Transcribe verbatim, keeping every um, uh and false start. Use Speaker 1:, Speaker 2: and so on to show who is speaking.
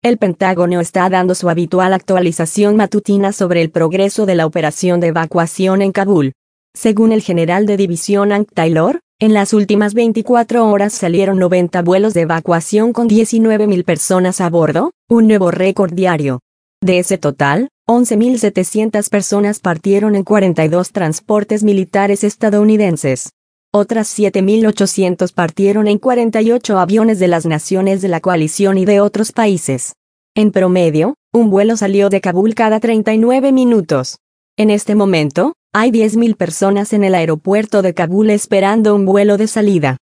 Speaker 1: El Pentágono está dando su habitual actualización matutina sobre el progreso de la operación de evacuación en Kabul. Según el general de división Hank Taylor, en las últimas veinticuatro horas salieron noventa vuelos de evacuación con diecinueve mil personas a bordo, un nuevo récord diario. De ese total, once mil setecientas personas partieron en cuarenta y dos transportes militares estadounidenses. Otras siete mil ochocientos partieron en cuarenta y ocho aviones de las naciones de la coalición y de otros países. En promedio, un vuelo salió de Kabul cada treinta y nueve minutos. En este momento, hay diez mil personas en el aeropuerto de Kabul esperando un vuelo de salida.